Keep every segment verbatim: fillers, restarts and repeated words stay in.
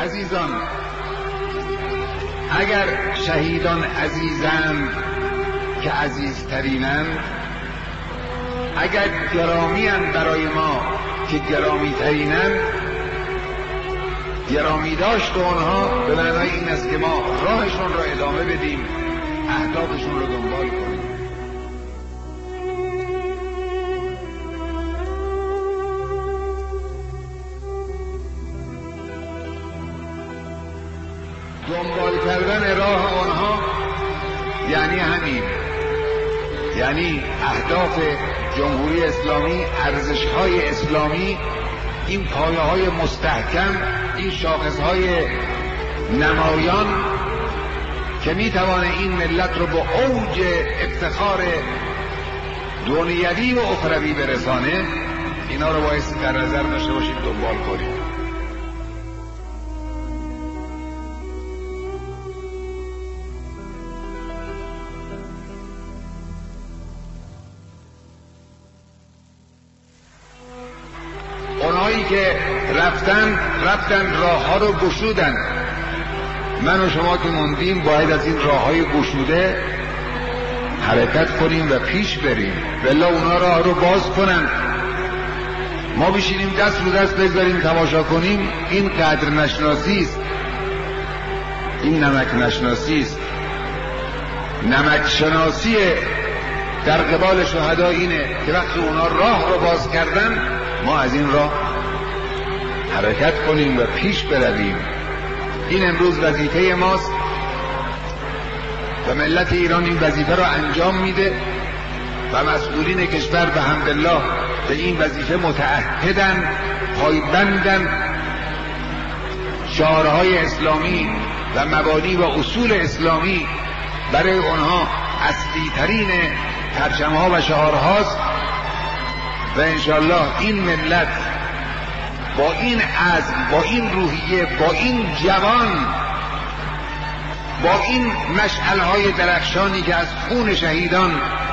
عزیزان، اگر شهیدان عزیزند که عزیزترینند، اگر گرامی‌اند برای ما که گرامی‌ترینند، گرامی داشت اونها به معنای این است که ما راهشون را ادامه بدیم، اهدافشون رو دنبال کنیم. دنبال کردن راه آنها یعنی همین، یعنی اهداف جمهوری اسلامی، ارزش‌های اسلامی، این پایه‌های مستحکم، این شاخص‌های نمایان که می‌توانه این ملت رو به اوج افتخار دنیوی و اخروی برسانه، اینا رو باید در نظر داشته باشیم، دنبال کنیم. اونایی که رفتن رفتن راه ها رو گشودن، من و شما که موندیم باید از این راه های گشوده حرکت کنیم و پیش بریم، بلا اونا راه رو باز کنن. ما بشینیم دست رو دست بگذاریم تماشا کنیم، این قدر نشناسی است، این نمک نشناسی است. نمک شناسی در قبال شهدا اینه که وقتی اونا راه رو باز کردن ما از این راه حرکت کنیم و پیش برویم. این امروز وظیفه ماست و ملت ایران این وظیفه را انجام میده و مسئولین کشور به حمدالله به این وظیفه متعهدن، پایبندن. شعارهای اسلامی و مبانی و اصول اسلامی برای آنها اصلی ترین پرچم‌ها و شعارهاست و انشالله این ملت با این عزم، با این روحیه، با این جوان، با این مشعل‌های درخشانی که از خون شهیدان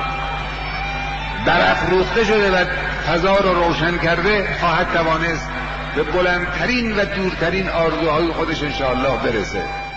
برافروخته شده و فضا را روشن کرده، خواهد توانست به بلندترین و دورترین آرزوهای خودش انشاءالله برسه.